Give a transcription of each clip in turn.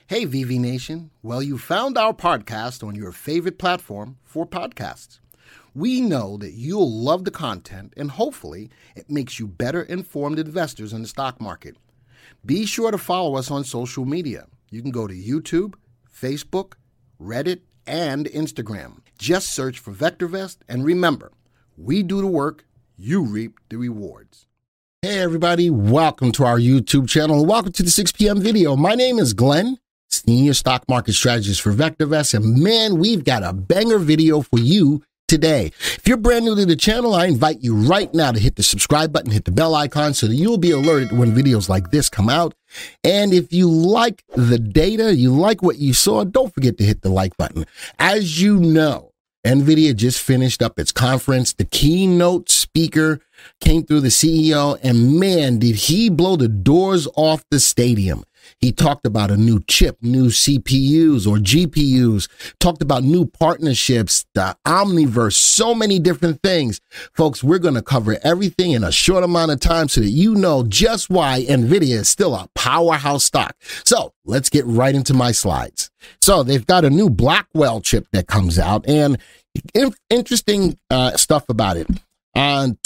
Hey, VV Nation. Well, you found our podcast on your favorite platform for podcasts. We know that you'll love the content and hopefully it makes you better informed investors in the stock market. Be sure to follow us on social media. You can go to YouTube, Facebook, Reddit, and Instagram. Just search for VectorVest and remember, we do the work, you reap the rewards. Hey everybody, welcome to our YouTube channel and welcome to the 6 p.m. video. My name is Glenn, Senior Stock Market Strategist for VectorVest, and man, we've got a banger video for you today. If you're brand new to the channel, I invite you right now to hit the subscribe button, hit the bell icon so that you'll be alerted when videos like this come out. And if you like the data, you like what you saw, don't forget to hit the like button. As you know, NVIDIA just finished up its conference. The keynote speaker came through, the CEO, and man, did he blow the doors off the stadium. He talked about a new chip, new CPUs or GPUs, talked about new partnerships, the Omniverse, so many different things. Folks, we're going to cover everything in a short amount of time so that you know just why NVIDIA is still a powerhouse stock. So let's get right into my slides. So they've got a new Blackwell chip that comes out, and interesting stuff about it. On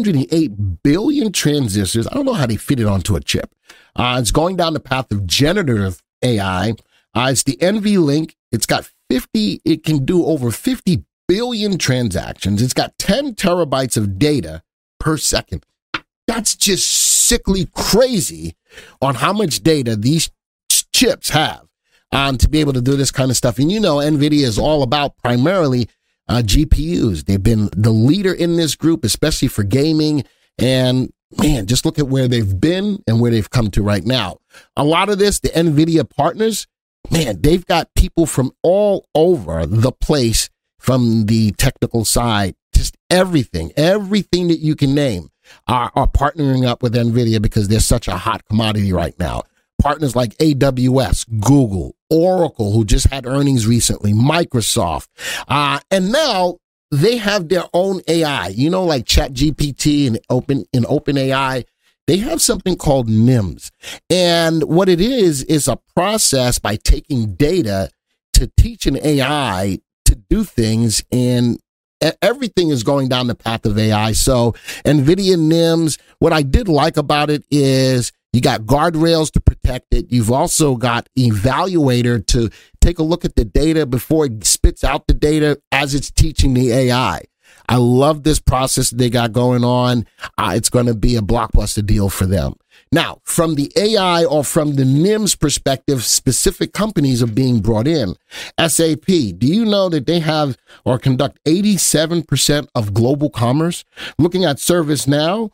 208 billion transistors, I don't know how they fit it onto a chip. It's going down the path of generative AI. It's the NVLink. It's got it can do over 50 billion transactions. It's got 10 terabytes of data per second. That's just sickly crazy on how much data these chips have to be able to do this kind of stuff. And you know, NVIDIA is all about primarily GPUs. They've been the leader in this group, especially for gaming. And man, just look at where they've been and where they've come to right now. A lot of this, the NVIDIA partners, man, they've got people from all over the place from the technical side. Just everything that you can name are partnering up with NVIDIA because they're such a hot commodity right now. Partners like AWS, Google, Oracle, who just had earnings recently, Microsoft, and now they have their own AI, you know, like ChatGPT and OpenAI. They have something called NIMS. And what it is a process by taking data to teach an AI to do things, and everything is going down the path of AI. So NVIDIA NIMS, what I did like about it is you got guardrails to protect it. You've also got evaluator to take a look at the data before it spits out the data as it's teaching the AI. I love this process they got going on. It's going to be a blockbuster deal for them. Now, from the AI or from the NIMS perspective, specific companies are being brought in. SAP, do you know that they have or conduct 87% of global commerce? Looking at ServiceNow,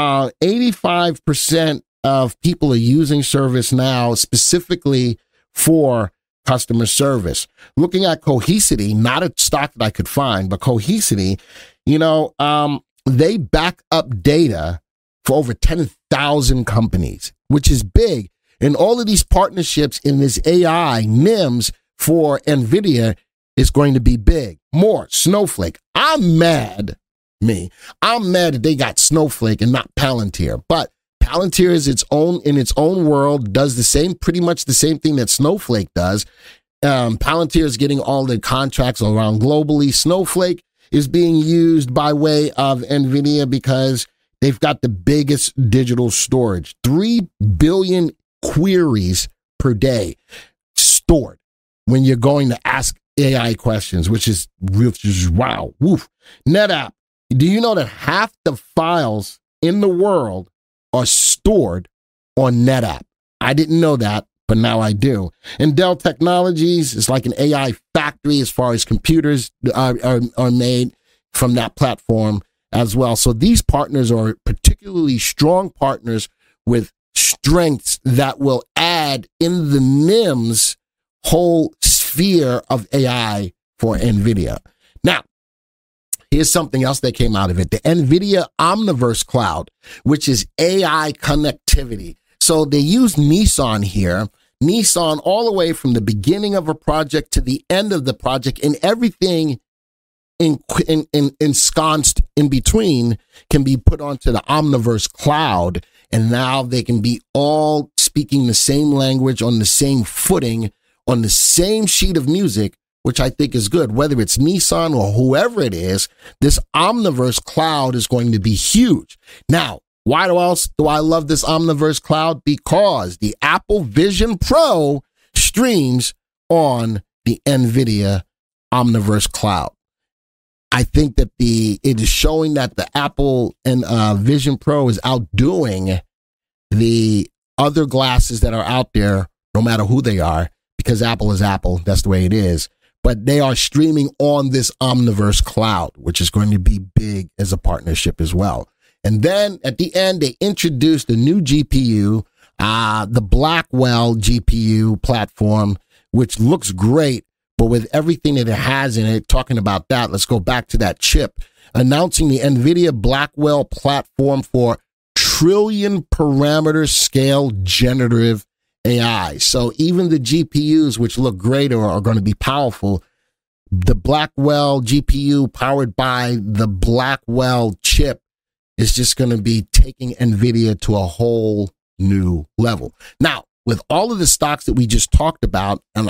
85% of people are using ServiceNow specifically for customer service. Looking at Cohesity, not a stock that I could find, but Cohesity, you know, they back up data for over 10,000 companies, which is big. And all of these partnerships in this AI NIMS for NVIDIA is going to be big. More Snowflake. I'm mad that they got Snowflake and not Palantir, but Palantir is in its own world, does pretty much the same thing that Snowflake does. Palantir is getting all the contracts around globally. Snowflake is being used by way of NVIDIA because they've got the biggest digital storage, 3 billion queries per day stored when you're going to ask AI questions, which is wow. Woof. NetApp, do you know that half the files in the world are stored on NetApp? I didn't know that, but now I do. And Dell Technologies is like an AI factory as far as computers are made from that platform as well. So these partners are particularly strong partners with strengths that will add in the NIMS whole sphere of AI for NVIDIA. Now, here's something else that came out of it. The NVIDIA Omniverse Cloud, which is AI connectivity. So they use Nissan here. Nissan all the way from the beginning of a project to the end of the project, and everything ensconced in between can be put onto the Omniverse Cloud. And now they can be all speaking the same language on the same footing on the same sheet of music, which I think is good. Whether it's Nissan or whoever it is, this Omniverse cloud is going to be huge. Now, why else do I love this Omniverse cloud? Because the Apple Vision Pro streams on the NVIDIA Omniverse cloud. I think that it is showing that the Apple and Vision Pro is outdoing the other glasses that are out there, no matter who they are, because Apple is Apple. That's the way it is. But they are streaming on this Omniverse cloud, which is going to be big as a partnership as well. And then at the end, they introduced a new GPU, the Blackwell GPU platform, which looks great. But with everything that it has in it, talking about that, let's go back to that chip, announcing the NVIDIA Blackwell platform for trillion parameter scale generative AI. So even the GPUs, which look great or are going to be powerful, the Blackwell GPU powered by the Blackwell chip is just going to be taking NVIDIA to a whole new level. Now, with all of the stocks that we just talked about, and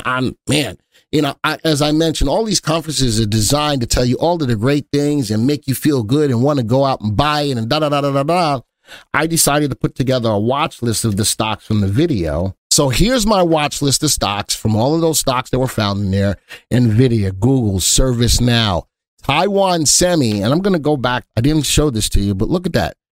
as I mentioned, all these conferences are designed to tell you all of the great things and make you feel good and want to go out and buy it and da-da-da-da-da-da. I decided to put together a watch list of the stocks from the video. So here's my watch list of stocks from all of those stocks that were found in there. NVIDIA, Google, ServiceNow, Taiwan Semi, and I'm going to go back. I didn't show this to you, but look at that.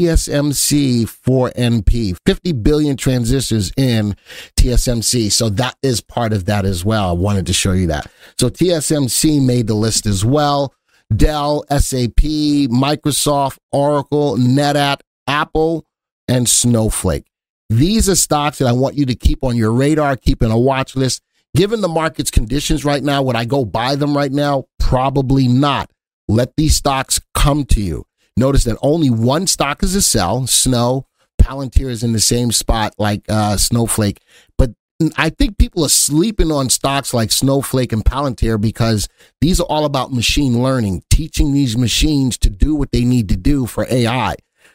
TSMC 4NP, 50 billion transistors in TSMC. So that is part of that as well. I wanted to show you that. So TSMC made the list as well. Dell, SAP, Microsoft, Oracle, NetApp, Apple, and Snowflake. These are stocks that I want you to keep on your radar, keep in a watch list. Given the market's conditions right now, would I go buy them right now? Probably not. Let these stocks come to you. Notice that only one stock is a sell, Snow. Palantir is in the same spot like Snowflake. But I think people are sleeping on stocks like Snowflake and Palantir because these are all about machine learning, teaching these machines to do what they need to do for AI.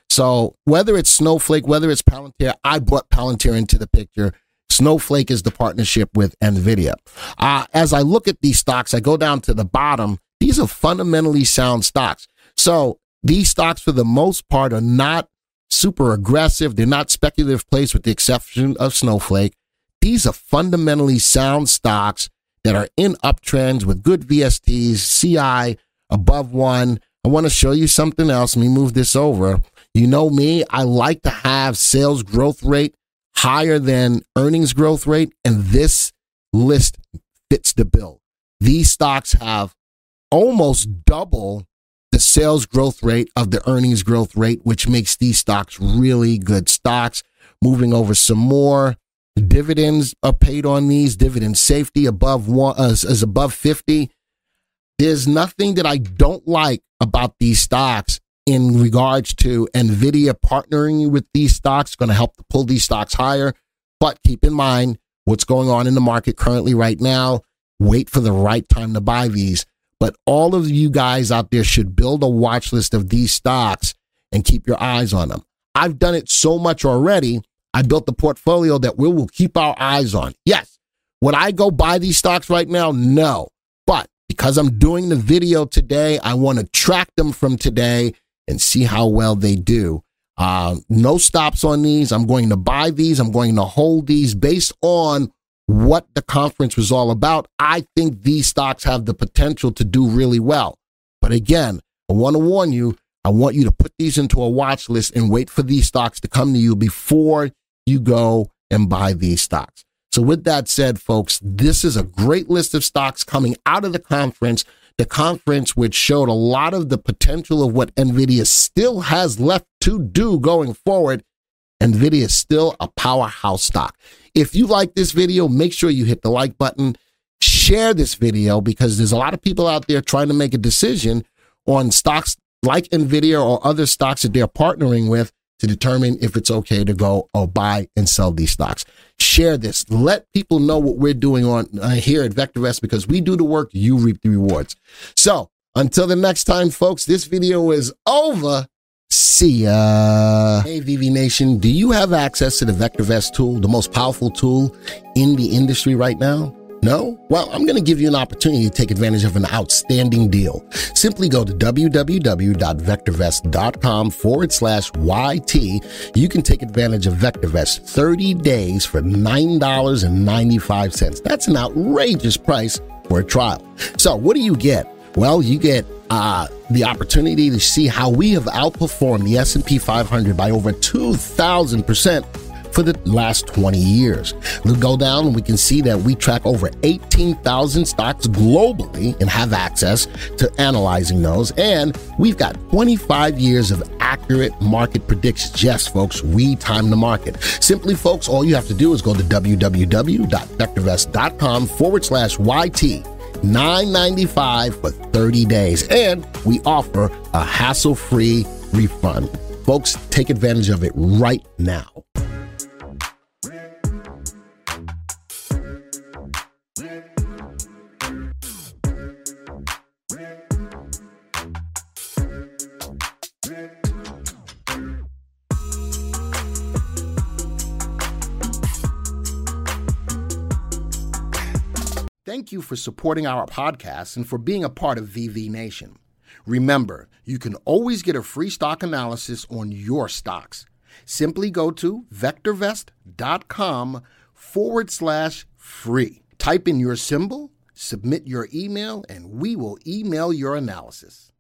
So whether it's Snowflake, whether it's Palantir, I brought Palantir into the picture. Snowflake is the partnership with NVIDIA. As I look at these stocks, I go down to the bottom. These are fundamentally sound stocks. So these stocks, for the most part, are not super aggressive. They're not speculative plays with the exception of Snowflake. These are fundamentally sound stocks that are in uptrends with good VSTs, CI above 1. I want to show you something else. Let me move this over. You know me, I like to have sales growth rate higher than earnings growth rate, and this list fits the bill. These stocks have almost double the sales growth rate of the earnings growth rate, which makes these stocks really good stocks. Moving over some more. Dividends are paid on these. Dividend safety above one is above 50. There's nothing that I don't like about these stocks in regards to NVIDIA partnering with these stocks. Going to help to pull these stocks higher. But keep in mind what's going on in the market currently right now. Wait for the right time to buy these. But all of you guys out there should build a watch list of these stocks and keep your eyes on them. I've done it so much already. I built the portfolio that we will keep our eyes on. Yes. Would I go buy these stocks right now? No. But because I'm doing the video today, I want to track them from today and see how well they do. No stops on these. I'm going to buy these. I'm going to hold these based on what the conference was all about. I think these stocks have the potential to do really well. But again, I want to warn you, I want you to put these into a watch list and wait for these stocks to come to you before you go and buy these stocks. So with that said, folks, this is a great list of stocks coming out of the conference which showed a lot of the potential of what NVIDIA still has left to do going forward. NVIDIA is still a powerhouse stock. If you like this video, make sure you hit the like button, share this video, because there's a lot of people out there trying to make a decision on stocks like NVIDIA or other stocks that they're partnering with to determine if it's okay to go or buy and sell these stocks. Share this. Let people know what we're doing on here at VectorVest, because we do the work, you reap the rewards. So until the next time, folks, this video is over. See ya. Hey, VV Nation, do you have access to the VectorVest tool, the most powerful tool in the industry right now? No? Well, I'm going to give you an opportunity to take advantage of an outstanding deal. Simply go to www.vectorvest.com/YT. You can take advantage of VectorVest 30 days for $9.95. That's an outrageous price for a trial. So what do you get? Well, you get the opportunity to see how we have outperformed the S&P 500 by over 2,000% for the last 20 years. We'll go down and we can see that we track over 18,000 stocks globally and have access to analyzing those. And we've got 25 years of accurate market predictions. Yes, folks, we time the market. Simply, folks, all you have to do is go to www.vectorvest.com/YT. $9.95 for 30 days. And we offer a hassle-free refund. Folks, take advantage of it right now. Thank you for supporting our podcast and for being a part of VV Nation. Remember, you can always get a free stock analysis on your stocks. Simply go to vectorvest.com/free. Type in your symbol, submit your email, and we will email your analysis.